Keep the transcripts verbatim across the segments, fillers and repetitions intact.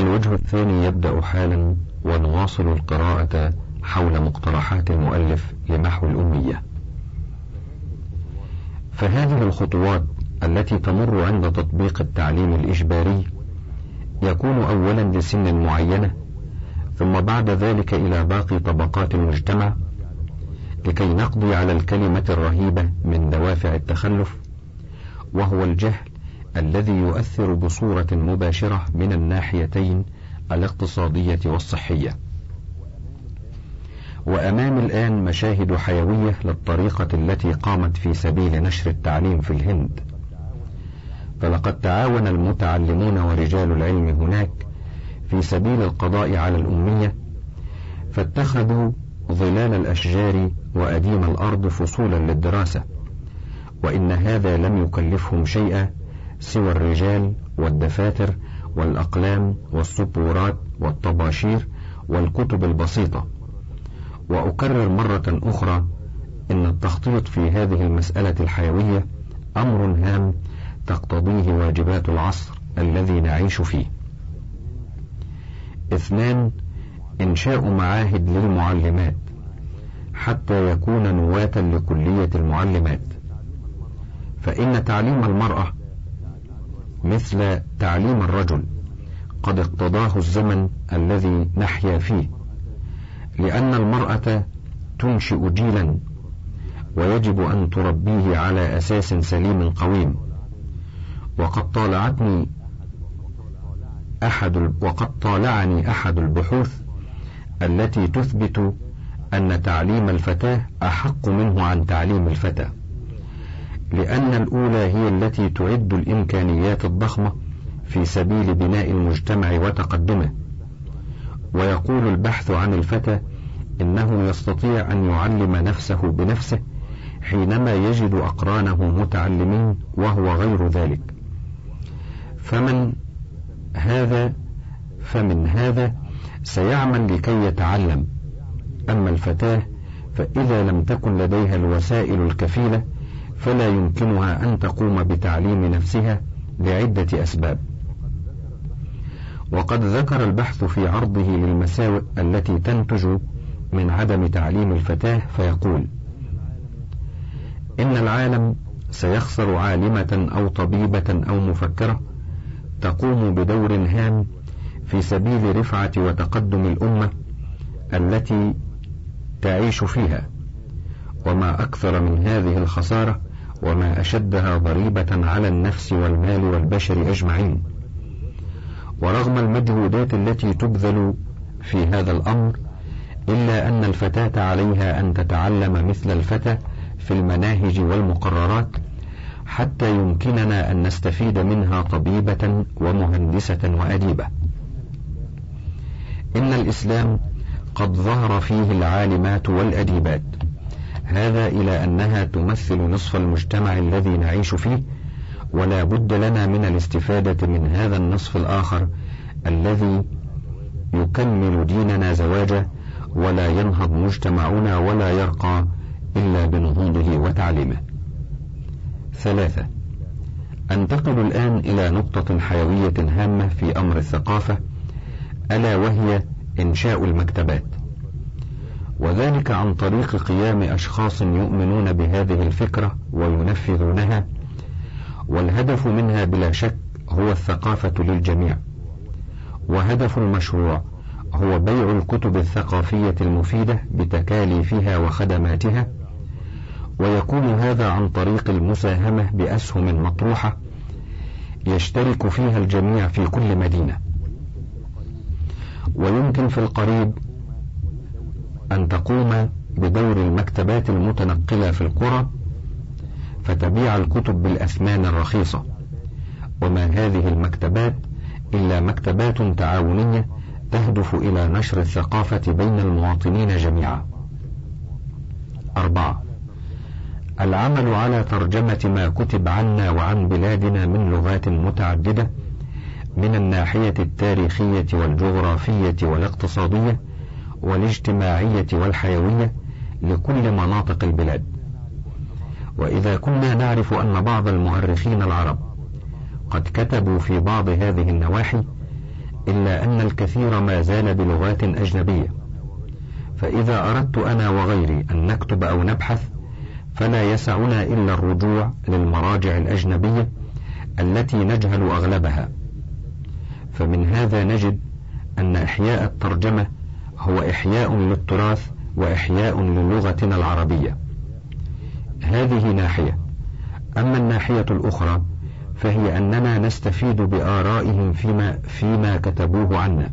الوجه الثاني يبدأ حالا ونواصل القراءة حول مقترحات المؤلف لمحو الأمية. فهذه الخطوات التي تمر عند تطبيق التعليم الإجباري يكون أولا لسن معينة، ثم بعد ذلك إلى باقي طبقات المجتمع، لكي نقضي على الكلمة الرهيبة من دوافع التخلف، وهو الجهل الذي يؤثر بصورة مباشرة من الناحيتين الاقتصادية والصحية. وأمام الآن مشاهد حيوية للطريقة التي قامت في سبيل نشر التعليم في الهند، فلقد تعاون المتعلمون ورجال العلم هناك في سبيل القضاء على الأمية، فاتخذوا ظلال الأشجار وأديم الأرض فصولا للدراسة، وإن هذا لم يكلفهم شيئا سوى الرجال والدفاتر والأقلام والسبورات والطباشير والكتب البسيطة. وأكرر مرة أخرى إن التخطيط في هذه المسألة الحيوية أمر هام تقتضيه واجبات العصر الذي نعيش فيه. اثنان، إنشاء معاهد للمعلمات حتى يكون نواة لكلية المعلمات، فإن تعليم المرأة مثل تعليم الرجل قد اقتضاه الزمن الذي نحيا فيه، لأن المرأة تنشئ جيلا ويجب أن تربيه على أساس سليم قويم. وقد طالعتني أحد وقد طالعني أحد البحوث التي تثبت أن تعليم الفتاة أحق منه عن تعليم الفتى، لأن الأولى هي التي تعد الإمكانيات الضخمة في سبيل بناء المجتمع وتقدمه. ويقول البحث عن الفتى إنه يستطيع أن يعلم نفسه بنفسه حينما يجد أقرانه متعلمين وهو غير ذلك. فمن هذا فمن هذا سيعمل لكي يتعلم. أما الفتاة فإذا لم تكن لديها الوسائل الكفيلة فلا يمكنها أن تقوم بتعليم نفسها لعدة أسباب. وقد ذكر البحث في عرضه للمساوئ التي تنتج من عدم تعليم الفتاة فيقول: إن العالم سيخسر عالمة أو طبيبة أو مفكرة تقوم بدور هام في سبيل رفعة وتقدم الأمة التي تعيش فيها. وما أكثر من هذه الخسارة وما أشدها ضريبة على النفس والمال والبشر أجمعين. ورغم المجهودات التي تبذل في هذا الأمر، إلا أن الفتاة عليها أن تتعلم مثل الفتى في المناهج والمقررات حتى يمكننا أن نستفيد منها طبيبة ومهندسة وأديبة. إن الإسلام قد ظهر فيه العالمات والأديبات، هذا إلى أنها تمثل نصف المجتمع الذي نعيش فيه، ولا بد لنا من الاستفادة من هذا النصف الآخر الذي يكمل ديننا زواجه، ولا ينهض مجتمعنا ولا يرقى إلا بنهوضه وتعليمه. ثلاثة، أنتقل الآن إلى نقطة حيوية هامة في أمر الثقافة، ألا وهي إنشاء المكتبات، وذلك عن طريق قيام أشخاص يؤمنون بهذه الفكرة وينفذونها. والهدف منها بلا شك هو الثقافة للجميع، وهدف المشروع هو بيع الكتب الثقافية المفيدة بتكاليفها وخدماتها، ويكون هذا عن طريق المساهمة بأسهم مطروحة يشترك فيها الجميع في كل مدينة. ويمكن في القريب أن تقوم بدور المكتبات المتنقلة في القرى فتبيع الكتب بالأثمان الرخيصة. وما هذه المكتبات إلا مكتبات تعاونية تهدف إلى نشر الثقافة بين المواطنين جميعا. أربعة، العمل على ترجمة ما كتب عنا وعن بلادنا من لغات متعددة من الناحية التاريخية والجغرافية والاقتصادية والاجتماعية والحيوية لكل مناطق البلاد. وإذا كنا نعرف أن بعض المؤرخين العرب قد كتبوا في بعض هذه النواحي، إلا أن الكثير ما زال بلغات أجنبية، فإذا أردت أنا وغيري أن نكتب أو نبحث فلا يسعنا إلا الرجوع للمراجع الأجنبية التي نجهل أغلبها. فمن هذا نجد أن إحياء الترجمة هو إحياء للتراث وإحياء للغتنا العربية. هذه ناحية. أما الناحية الأخرى فهي أننا نستفيد بآرائهم فيما, فيما كتبوه عنا.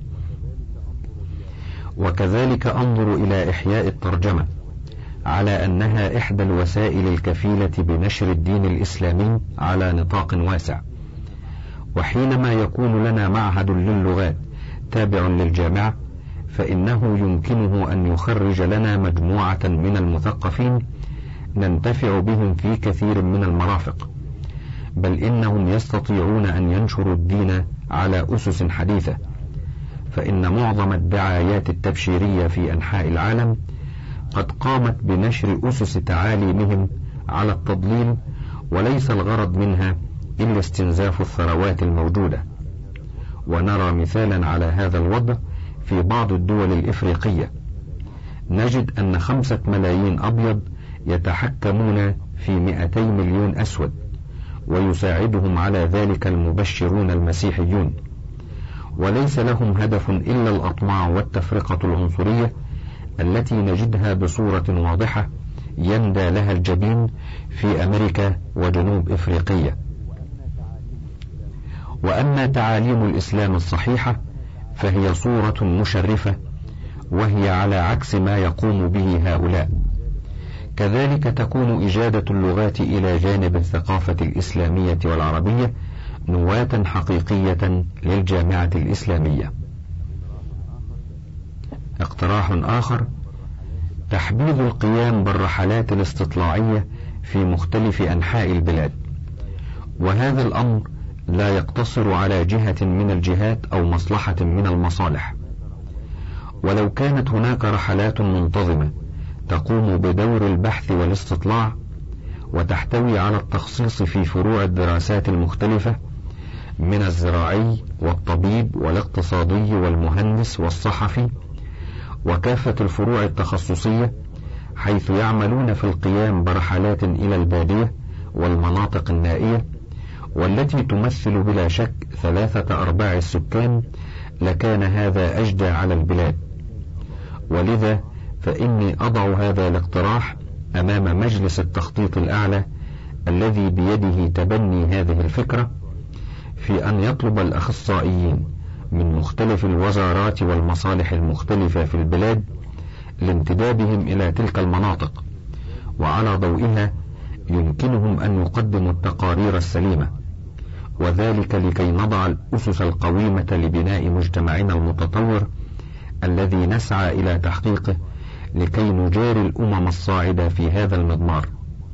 وكذلك أنظر إلى إحياء الترجمة على أنها إحدى الوسائل الكفيلة بنشر الدين الإسلامي على نطاق واسع. وحينما يكون لنا معهد للغات تابع للجامعة فإنه يمكنه أن يخرج لنا مجموعة من المثقفين ننتفع بهم في كثير من المرافق، بل إنهم يستطيعون أن ينشروا الدين على أسس حديثة، فإن معظم الدعايات التبشيرية في أنحاء العالم قد قامت بنشر أسس تعاليمهم على التضليل، وليس الغرض منها إلا استنزاف الثروات الموجودة. ونرى مثالا على هذا الوضع في بعض الدول الإفريقية، نجد أن خمسة ملايين أبيض يتحكمون في مئتي مليون أسود، ويساعدهم على ذلك المبشرون المسيحيون، وليس لهم هدف إلا الأطماع والتفرقة العنصرية التي نجدها بصورة واضحة يندى لها الجبين في أمريكا وجنوب إفريقيا. وأما تعاليم الإسلام الصحيحة فهي صورة مشرفة، وهي على عكس ما يقوم به هؤلاء. كذلك تكون إجادة اللغات إلى جانب الثقافة الإسلامية والعربية نواة حقيقية للجامعة الإسلامية. اقتراح آخر: تحبيذ القيام بالرحلات الاستطلاعية في مختلف أنحاء البلاد، وهذا الأمر لا يقتصر على جهة من الجهات أو مصلحة من المصالح. ولو كانت هناك رحلات منتظمة تقوم بدور البحث والاستطلاع وتحتوي على التخصيص في فروع الدراسات المختلفة من الزراعي والطبيب والاقتصادي والمهندس والصحفي وكافة الفروع التخصصية، حيث يعملون في القيام برحلات إلى البادية والمناطق النائية والتي تمثل بلا شك ثلاثة أرباع السكان، لكان هذا أجدى على البلاد. ولذا فإني أضع هذا الاقتراح أمام مجلس التخطيط الأعلى الذي بيده تبني هذه الفكرة، في أن يطلب الأخصائيين من مختلف الوزارات والمصالح المختلفة في البلاد لانتدابهم إلى تلك المناطق، وعلى ضوئها يمكنهم أن يقدموا التقارير السليمة، وذلك لكي نضع الأسس القويمة لبناء مجتمعنا المتطور الذي نسعى إلى تحقيقه لكي نجاري الأمم الصاعدة في هذا المضمار.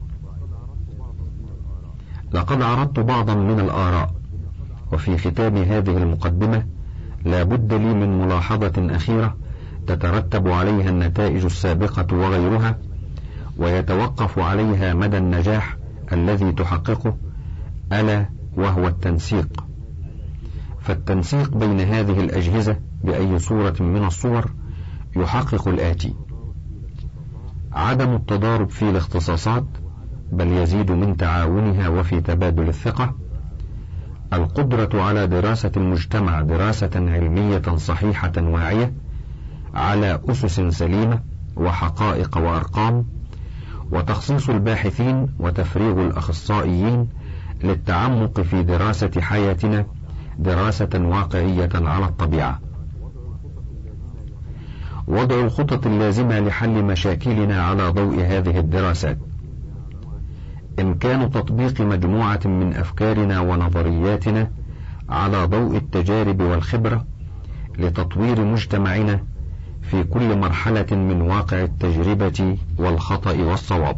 لقد عرضت بعضا من الآراء، وفي ختام هذه المقدمة لا بد لي من ملاحظة أخيرة تترتب عليها النتائج السابقة وغيرها، ويتوقف عليها مدى النجاح الذي تحققه، ألا وهو التنسيق. فالتنسيق بين هذه الأجهزة بأي صورة من الصور يحقق الآتي: عدم التضارب في الاختصاصات، بل يزيد من تعاونها وفي تبادل الثقة، القدرة على دراسة المجتمع دراسة علمية صحيحة واعية على أسس سليمة وحقائق وأرقام، وتخصيص الباحثين وتفريغ الأخصائيين للتعمق في دراسة حياتنا دراسة واقعية على الطبيعة، وضع الخطط اللازمة لحل مشاكلنا على ضوء هذه الدراسات، إمكان تطبيق مجموعة من أفكارنا ونظرياتنا على ضوء التجارب والخبرة لتطوير مجتمعنا في كل مرحلة من واقع التجربة والخطأ والصواب.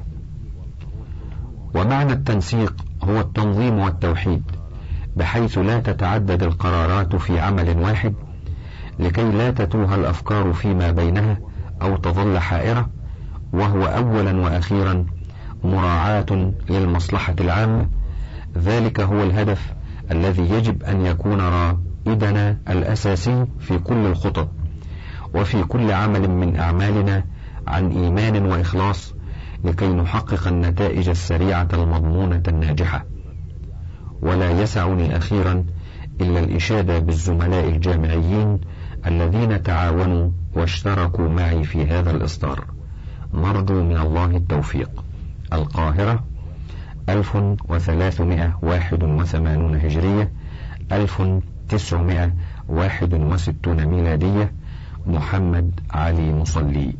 ومعنى التنسيق هو التنظيم والتوحيد، بحيث لا تتعدد القرارات في عمل واحد لكي لا تتوه الأفكار فيما بينها أو تظل حائرة، وهو أولا وأخيرا مراعاة للمصلحة العامة. ذلك هو الهدف الذي يجب أن يكون رائدا قائدنا الأساسي في كل الخطط وفي كل عمل من أعمالنا عن إيمان وإخلاص، لكي نحقق النتائج السريعة المضمونة الناجحة. ولا يسعني أخيرا إلا الإشادة بالزملاء الجامعيين الذين تعاونوا واشتركوا معي في هذا الإصدار. نرجو من الله التوفيق. القاهرة، ألف وثلاثمائة وواحد وثمانين هجرية، ألف وتسعمائة وواحد وستين ميلادية. محمد علي مصلي.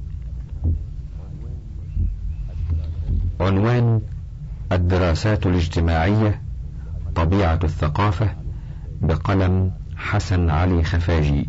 عنوان: الدراسات الاجتماعية، طبيعة الثقافة، بقلم حسن علي خفاجي.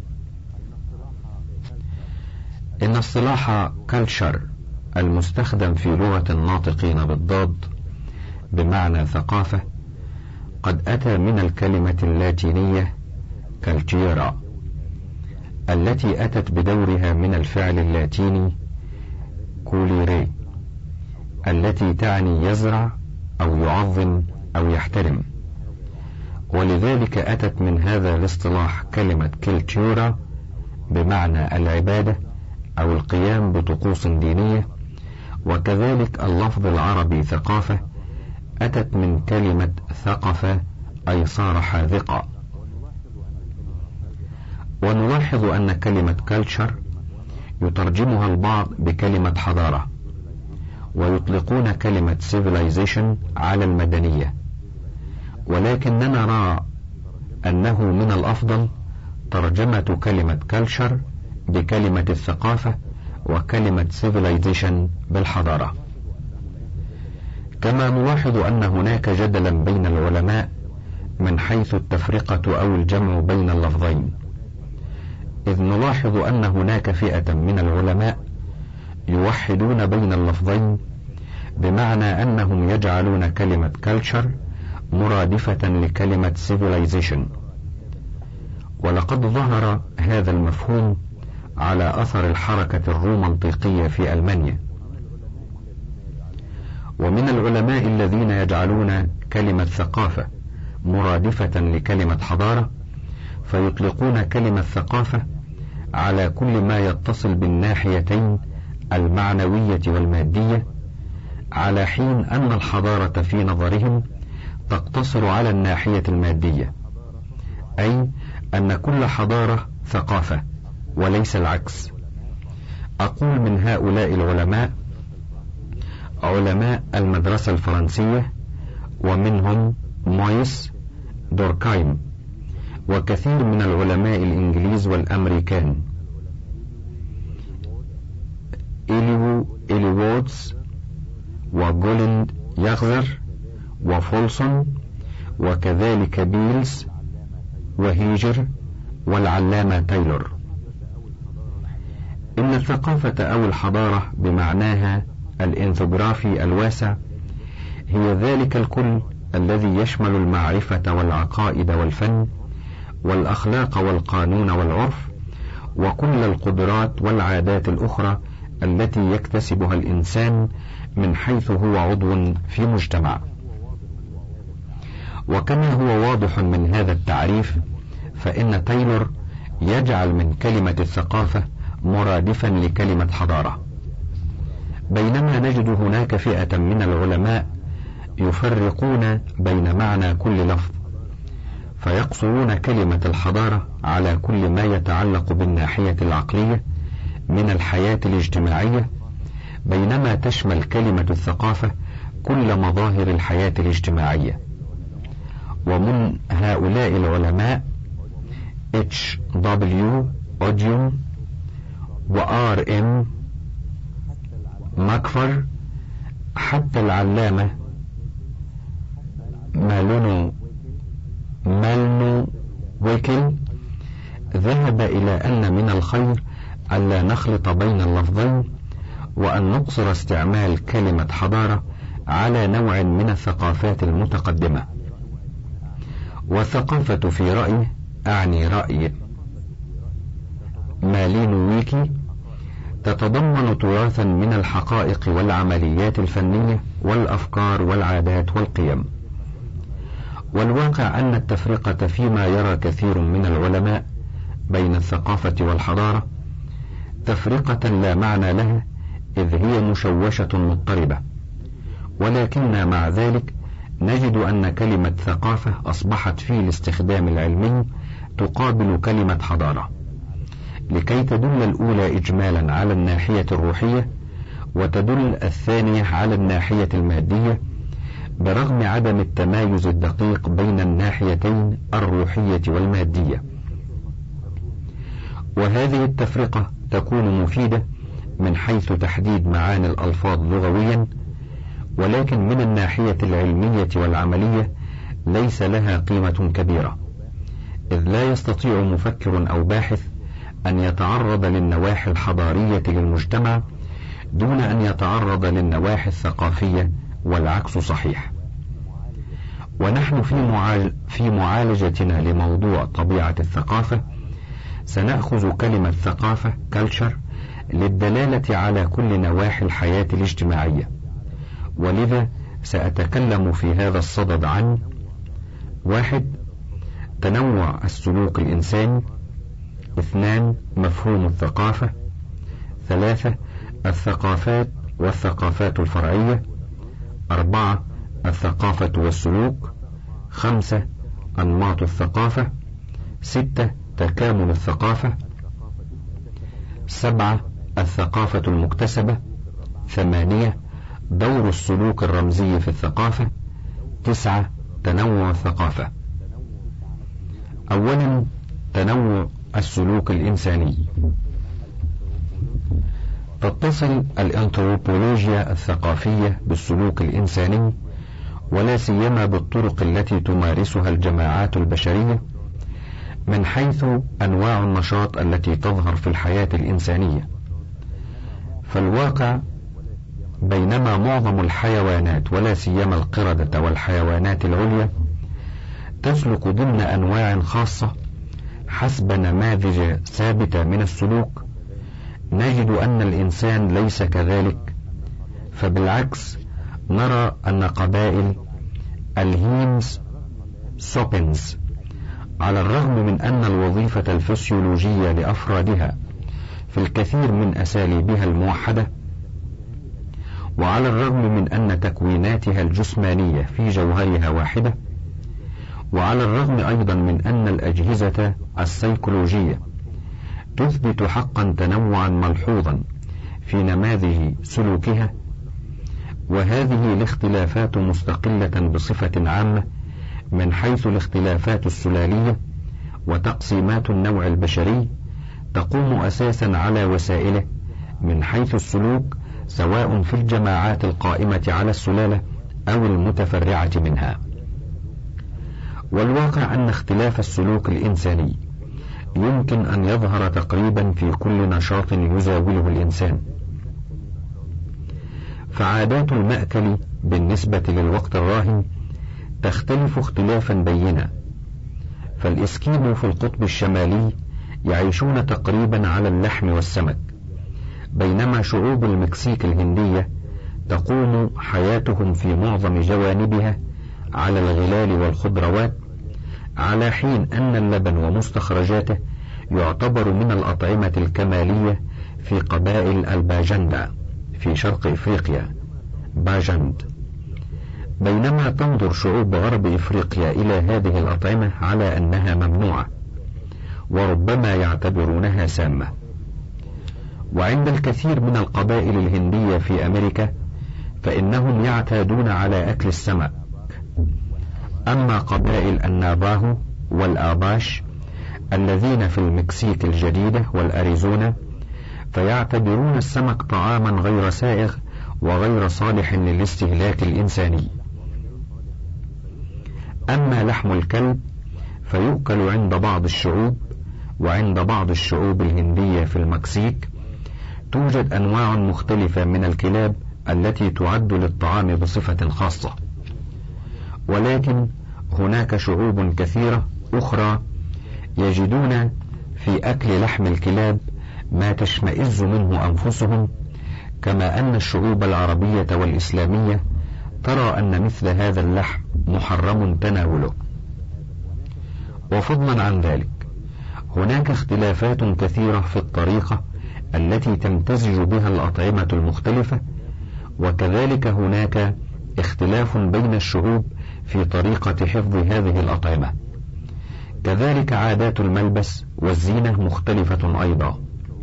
إن اصطلاح كلتشر المستخدم في لغة الناطقين بالضاد بمعنى ثقافة قد أتى من الكلمة اللاتينية كالتيرا، التي أتت بدورها من الفعل اللاتيني كوليري، التي تعني يزرع أو يعظم أو يحترم. ولذلك أتت من هذا الاصطلاح كلمة كلتورا بمعنى العبادة أو القيام بطقوس دينية. وكذلك اللفظ العربي ثقافة أتت من كلمة ثقف أي صار حاذقا. ونلاحظ أن كلمة كلتشر يترجمها البعض بكلمة حضارة، ويطلقون كلمة civilization على المدنية، ولكننا نرى أنه من الأفضل ترجمة كلمة كلتشر بكلمة الثقافة وكلمة civilization بالحضارة. كما نلاحظ أن هناك جدلا بين العلماء من حيث التفرقة أو الجمع بين اللفظين، إذ نلاحظ أن هناك فئة من العلماء يوحدون بين اللفظين، بمعنى أنهم يجعلون كلمة كلتشر مرادفة لكلمة civilization. ولقد ظهر هذا المفهوم على أثر الحركة الرومانطيقية في ألمانيا. ومن العلماء الذين يجعلون كلمة ثقافة مرادفة لكلمة حضارة، فيطلقون كلمة ثقافة على كل ما يتصل بالناحيتين المعنوية والمادية، على حين أن الحضارة في نظرهم تقتصر على الناحية المادية، أي أن كل حضارة ثقافة وليس العكس. أقول من هؤلاء العلماء علماء المدرسة الفرنسية، ومنهم مويس، دوركايم، وكثير من العلماء الإنجليز والأمريكان، إليو إليوودز وجولند ياغزر وفولسون، وكذلك بيلز وهيجر والعلامة تايلور. إن الثقافة أو الحضارة بمعناها الإنثوغرافي الواسع هي ذلك الكل الذي يشمل المعرفة والعقائد والفن والأخلاق والقانون والعرف وكل القدرات والعادات الأخرى التي يكتسبها الإنسان من حيث هو عضو في مجتمع. وكما هو واضح من هذا التعريف، فإن تايلور يجعل من كلمة الثقافة مرادفا لكلمة حضارة، بينما نجد هناك فئة من العلماء يفرقون بين معنى كل لفظ، فيقصرون كلمة الحضارة على كل ما يتعلق بالناحية العقلية من الحياة الاجتماعية، بينما تشمل كلمة الثقافة كل مظاهر الحياة الاجتماعية. ومن هؤلاء العلماء اتش دبليو أوديوم وآر إم ماكفر، حتى العلامة مالونو مالنو ويكل ذهب إلى أن من الخير ألا نخلط بين اللفظين، وأن نقصر استعمال كلمة حضارة على نوع من الثقافات المتقدمة. والثقافة في رأيه، أعني رأي مالينو ويكي، تتضمن تراثا من الحقائق والعمليات الفنية والأفكار والعادات والقيم. والواقع أن التفرقة فيما يرى كثير من العلماء بين الثقافة والحضارة تفرقة لا معنى لها، إذ هي مشوشة مضطربة، ولكن مع ذلك نجد أن كلمة ثقافة أصبحت في الاستخدام العلمي تقابل كلمة حضارة، لكي تدل الأولى إجمالا على الناحية الروحية وتدل الثانية على الناحية المادية، برغم عدم التمايز الدقيق بين الناحيتين الروحية والمادية. وهذه التفرقة تكون مفيدة من حيث تحديد معاني الألفاظ لغويا، ولكن من الناحية العلمية والعملية ليس لها قيمة كبيرة، إذ لا يستطيع مفكر أو باحث أن يتعرض للنواحي الحضارية للمجتمع دون أن يتعرض للنواحي الثقافية، والعكس صحيح. ونحن في, معالج في معالجتنا لموضوع طبيعة الثقافة سنأخذ كلمة ثقافة culture للدلالة على كل نواحي الحياة الاجتماعية، ولذا سأتكلم في هذا الصدد عن: واحد، تنوع السلوك الإنساني. اثنان، مفهوم الثقافة. ثلاثة، الثقافات والثقافات الفرعية. أربعة، الثقافة والسلوك. خمسة، أنماط الثقافة. ستة، تكامل الثقافة. سبعة، الثقافة المكتسبة. ثمانية، دور السلوك الرمزي في الثقافة. تسعة، تنوع الثقافة. أولا، تنوع السلوك الإنساني. تتصل الأنثروبولوجيا الثقافية بالسلوك الإنساني، ولا سيما بالطرق التي تمارسها الجماعات البشرية، من حيث أنواع النشاط التي تظهر في الحياة الإنسانية. فالواقع بينما معظم الحيوانات ولا سيما القردة والحيوانات العليا تسلك ضمن أنواع خاصة حسب نماذج ثابتة من السلوك، نجد أن الإنسان ليس كذلك، فبالعكس نرى أن قبائل الهيمز سوبنز على الرغم من أن الوظيفة الفسيولوجية لأفرادها في الكثير من أساليبها الموحدة، وعلى الرغم من أن تكويناتها الجسمانية في جوهرها واحدة، وعلى الرغم أيضا من أن الأجهزة السيكولوجية تثبت حقا تنوعا ملحوظا في نماذج سلوكها، وهذه الاختلافات مستقلة بصفة عامة من حيث الاختلافات السلالية وتقسيمات النوع البشري تقوم أساسا على وسائله من حيث السلوك، سواء في الجماعات القائمة على السلالة أو المتفرعة منها. والواقع أن اختلاف السلوك الإنساني يمكن أن يظهر تقريبا في كل نشاط يزاوله الإنسان. فعادات المأكل بالنسبة للوقت الراهن تختلف اختلافا بينا، فالإسكيمو في القطب الشمالي يعيشون تقريبا على اللحم والسمك، بينما شعوب المكسيك الهندية تقوم حياتهم في معظم جوانبها على الغلال والخضروات، على حين أن اللبن ومستخرجاته يعتبر من الأطعمة الكمالية في قبائل الباجندا في شرق إفريقيا باجند، بينما تنظر شعوب غرب إفريقيا إلى هذه الأطعمة على أنها ممنوعة، وربما يعتبرونها سامة. وعند الكثير من القبائل الهندية في أمريكا فإنهم يعتادون على أكل السمك، أما قبائل النافاهو والآباش الذين في المكسيك الجديدة والأريزونا فيعتبرون السمك طعاما غير سائغ وغير صالح للاستهلاك الإنساني. أما لحم الكلب فيؤكل عند بعض الشعوب، وعند بعض الشعوب الهندية في المكسيك توجد أنواع مختلفة من الكلاب التي تعد للطعام بصفة خاصة، ولكن هناك شعوب كثيرة أخرى يجدون في أكل لحم الكلاب ما تشمئز منه أنفسهم، كما أن الشعوب العربية والإسلامية ترى أن مثل هذا اللحم محرم تناوله. وفضلا عن ذلك هناك اختلافات كثيرة في الطريقة التي تمتزج بها الأطعمة المختلفة، وكذلك هناك اختلاف بين الشعوب في طريقة حفظ هذه الأطعمة. كذلك عادات الملبس والزينة مختلفة أيضا،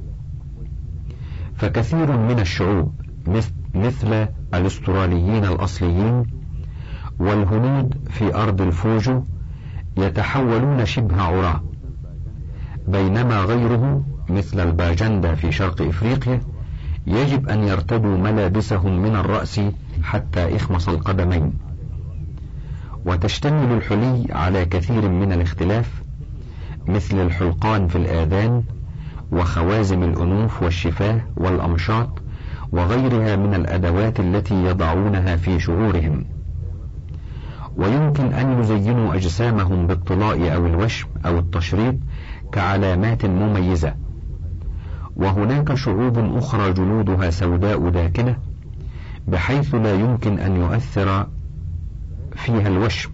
فكثير من الشعوب مثل الأستراليين الأصليين والهنود في أرض الفوجو يتحولون شبه عراة، بينما غيره مثل الباجندا في شرق إفريقيا يجب أن يرتدوا ملابسهم من الرأس حتى إخمص القدمين. وتشتمل الحلي على كثير من الاختلاف مثل الحلقان في الآذان وخوازم الأنوف والشفاه والأمشاط وغيرها من الأدوات التي يضعونها في شعورهم. ويمكن أن يزينوا أجسامهم بالطلاء أو الوشم أو التشريط كعلامات مميزة. وهناك شعوب أخرى جلودها سوداء داكنة بحيث لا يمكن أن يؤثر فيها الوشم.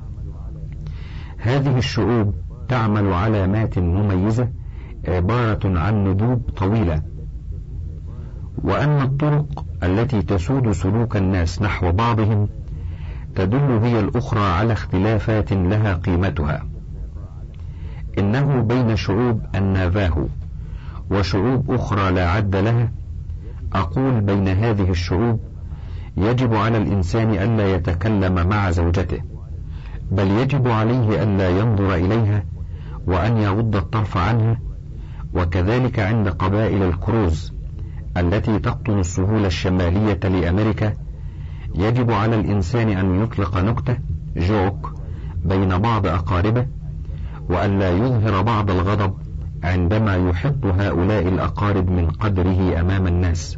هذه الشعوب تعمل علامات مميزة عبارة عن ندوب طويلة. وأن الطرق التي تسود سلوك الناس نحو بعضهم تدل هي الأخرى على اختلافات لها قيمتها. إنه بين شعوب النافاهو وشعوب أخرى لا عد لها، أقول بين هذه الشعوب يجب على الإنسان ألا يتكلم مع زوجته، بل يجب عليه ألا ينظر إليها وأن يغض الطرف عنها. وكذلك عند قبائل الكروز التي تقطن السهول الشمالية لأمريكا يجب على الإنسان أن يطلق نكتة جوك بين بعض أقاربه، وألا يظهر بعض الغضب عندما يحط هؤلاء الأقارب من قدره أمام الناس.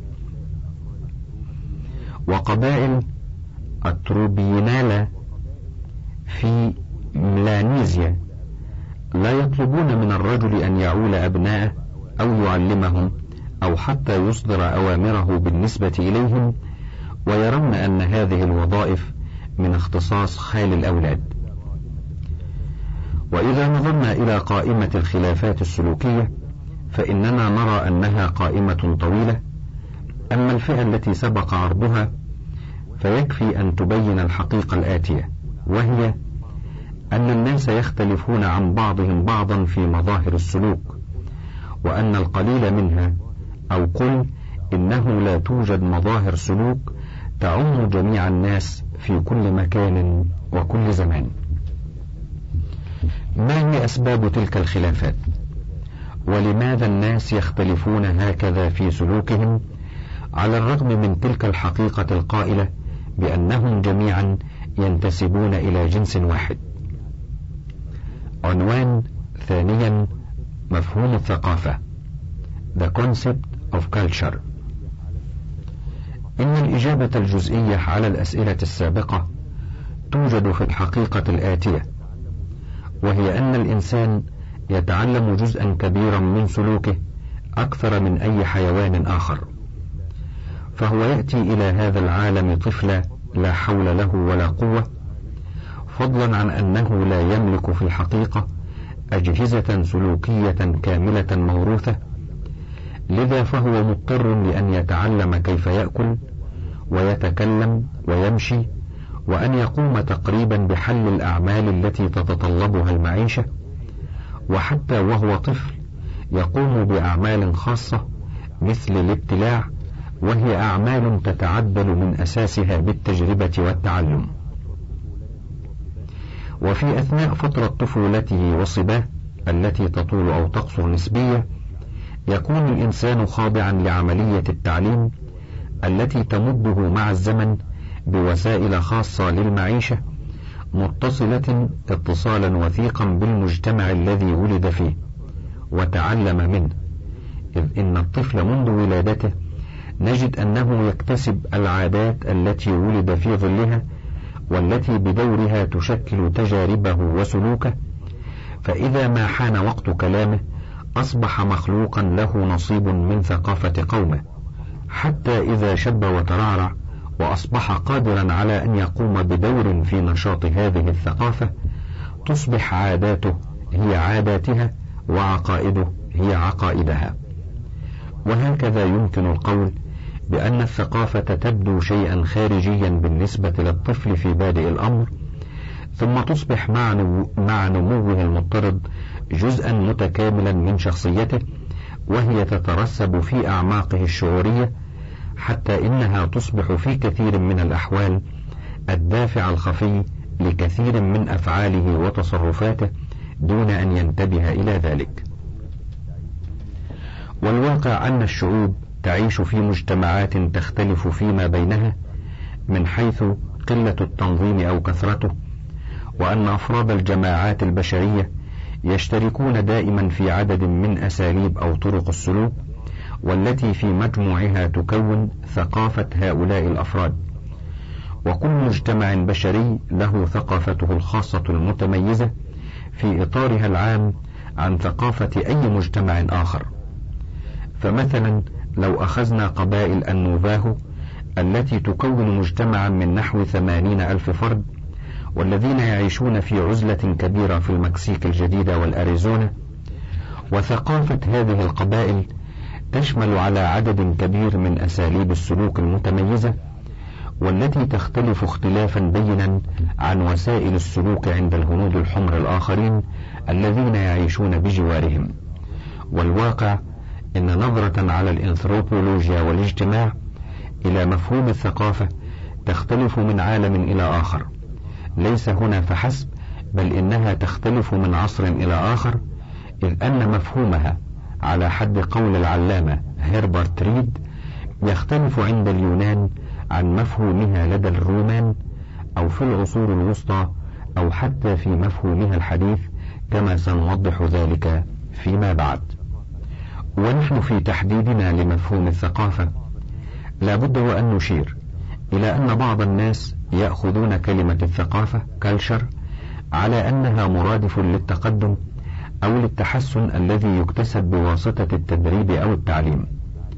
وقبائل التروبينالا في ميلانيزيا لا يطلبون من الرجل أن يعول أبناءه أو يعلمهم أو حتى يصدر أوامره بالنسبة إليهم، ويرون أن هذه الوظائف من اختصاص خال الأولاد. وإذا نظرنا إلى قائمة الخلافات السلوكية فإننا نرى أنها قائمة طويلة. أما الفئة التي سبق عرضها فيكفي أن تبين الحقيقة الآتية، وهي أن الناس يختلفون عن بعضهم بعضا في مظاهر السلوك، وأن القليل منها أو قل إنه لا توجد مظاهر سلوك تعم جميع الناس في كل مكان وكل زمان. ما هي أسباب تلك الخلافات؟ ولماذا الناس يختلفون هكذا في سلوكهم على الرغم من تلك الحقيقة القائلة بأنهم جميعا ينتسبون إلى جنس واحد؟ عنوان ثانيا، مفهوم الثقافة The Concept of Culture. إن الإجابة الجزئية على الأسئلة السابقة توجد في الحقيقة الآتية، وهي أن الإنسان يتعلم جزءا كبيرا من سلوكه أكثر من أي حيوان آخر، فهو يأتي إلى هذا العالم طفلا لا حول له ولا قوة، فضلا عن أنه لا يملك في الحقيقة أجهزة سلوكية كاملة موروثة، لذا فهو مضطر لأن يتعلم كيف يأكل ويتكلم ويمشي، وأن يقوم تقريبا بحل الأعمال التي تتطلبها المعيشة. وحتى وهو طفل يقوم بأعمال خاصة مثل الابتلاع، وهي أعمال تتعدل من أساسها بالتجربة والتعلم. وفي أثناء فترة طفولته وصباه التي تطول أو تقصر نسبيا يكون الإنسان خاضعا لعملية التعليم التي تمده مع الزمن بوسائل خاصة للمعيشة متصلة اتصالا وثيقا بالمجتمع الذي ولد فيه وتعلم منه، إذ إن الطفل منذ ولادته نجد أنه يكتسب العادات التي ولد في ظلها والتي بدورها تشكل تجاربه وسلوكه، فإذا ما حان وقت كلامه أصبح مخلوقا له نصيب من ثقافة قومه، حتى إذا شب وترعرع وأصبح قادرا على أن يقوم بدور في نشاط هذه الثقافة، تصبح عاداته هي عاداتها وعقائده هي عقائدها. وهكذا يمكن القول بأن الثقافة تبدو شيئا خارجيا بالنسبة للطفل في بادئ الأمر، ثم تصبح مع, نمو مع نموه المضطرد جزءا متكاملا من شخصيته، وهي تترسب في أعماقه الشعورية، حتى إنها تصبح في كثير من الأحوال الدافع الخفي لكثير من أفعاله وتصرفاته دون أن ينتبه إلى ذلك. والواقع أن الشعوب تعيش في مجتمعات تختلف فيما بينها من حيث قلة التنظيم أو كثرته، وأن أفراد الجماعات البشرية يشتركون دائما في عدد من أساليب أو طرق السلوك، والتي في مجموعها تكون ثقافة هؤلاء الأفراد. وكل مجتمع بشري له ثقافته الخاصة المتميزة في إطارها العام عن ثقافة أي مجتمع آخر. فمثلا لو أخذنا قبائل النوفاهو التي تكون مجتمعا من نحو ثمانين ألف فرد، والذين يعيشون في عزلة كبيرة في المكسيك الجديدة والأريزونا، وثقافة هذه القبائل تشمل على عدد كبير من أساليب السلوك المتميزة، والتي تختلف اختلافا بينا عن وسائل السلوك عند الهنود الحمر الآخرين الذين يعيشون بجوارهم. والواقع إن نظرة على الأنثروبولوجيا والاجتماع إلى مفهوم الثقافة تختلف من عالم إلى آخر، ليس هنا فحسب، بل إنها تختلف من عصر إلى آخر، إذ أن مفهومها على حد قول العلامة هربرت ريد يختلف عند اليونان عن مفهومها لدى الرومان أو في العصور الوسطى أو حتى في مفهومها الحديث، كما سنوضح ذلك فيما بعد. ونحن في تحديدنا لمفهوم الثقافة لا بد وأن نشير إلى أن بعض الناس يأخذون كلمة الثقافة كالشر على أنها مرادف للتقدم أو للتحسن الذي يكتسب بواسطة التدريب أو التعليم.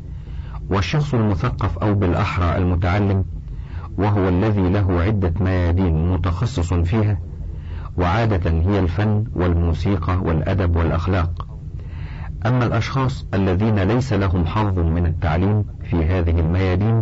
والشخص المثقف أو بالأحرى المتعلم، وهو الذي له عدة ميادين متخصص فيها، وعادة هي الفن والموسيقى والأدب والأخلاق. أما الأشخاص الذين ليس لهم حظ من التعليم في هذه الميادين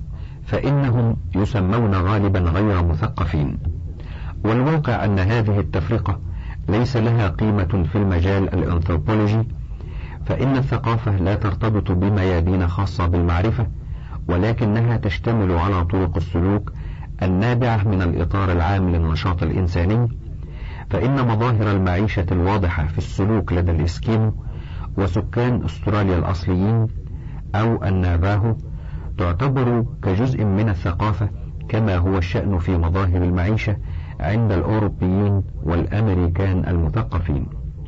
فإنهم يسمون غالبا غير مثقفين. والواقع أن هذه التفرقة ليس لها قيمة في المجال الأنثروبولوجي، فإن الثقافة لا ترتبط بميادين خاصة بالمعرفة، ولكنها تشتمل على طرق السلوك النابعة من الإطار العام للنشاط الإنساني. فإن مظاهر المعيشة الواضحة في السلوك لدى الإسكيمو وسكان أستراليا الأصليين أو النافاهو تعتبر كجزء من الثقافة، كما هو الشأن في مظاهر المعيشة عند الأوروبيين والأمريكان المثقفين.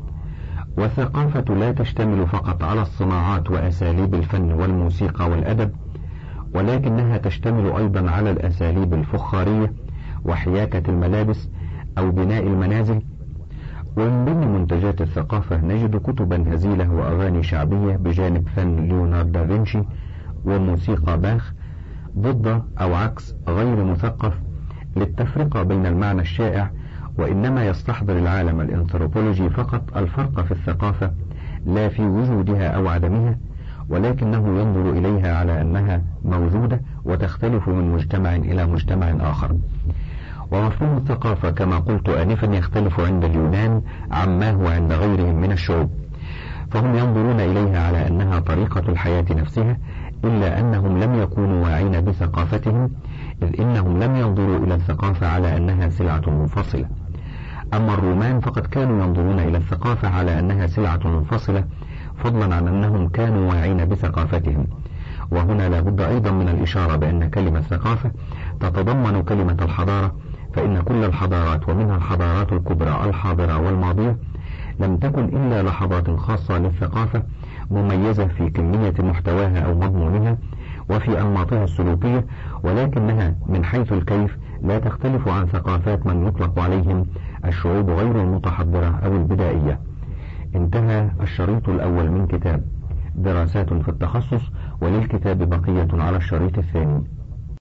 والثقافة لا تشتمل فقط على الصناعات وأساليب الفن والموسيقى والأدب، ولكنها تشتمل أيضا على الأساليب الفخارية وحياكة الملابس أو بناء المنازل. ومن ضمن منتجات الثقافة نجد كتبا هزيلة وأغاني شعبية بجانب فن ليوناردو دافنشي وموسيقى باخ، ضد أو عكس غير مثقف، للتفرقة بين المعنى الشائع، وإنما يستحضر العالم الأنثروبولوجي فقط الفرق في الثقافة لا في وجودها أو عدمها، ولكنه ينظر إليها على أنها موجودة وتختلف من مجتمع إلى مجتمع آخر. ومفهوم الثقافة كما قلت آنفا يختلف عند اليونان عما هو عند غيرهم من الشعوب، فهم ينظرون إليها على أنها طريقة الحياة نفسها، إلا أنهم لم يكونوا واعين بثقافتهم، إذ إنهم لم ينظروا إلى الثقافة على أنها سلعة منفصلة. أما الرومان فقد كانوا ينظرون إلى الثقافة على أنها سلعة منفصلة، فضلا عن أنهم كانوا واعين بثقافتهم. وهنا لا بد أيضا من الإشارة بأن كلمة ثقافة تتضمن كلمة الحضارة، فإن كل الحضارات ومنها الحضارات الكبرى الحاضرة والماضية لم تكن إلا لحظات خاصة للثقافة، مميزة في كمية محتواها أو مضمونها وفي أنماطها السلوكية، ولكنها من حيث الكيف لا تختلف عن ثقافات من يطلق عليهم الشعوب غير المتحضرة أو البدائية. انتهى الشريط الأول من كتاب دراسات في التخصص، وللكتاب بقية على الشريط الثاني.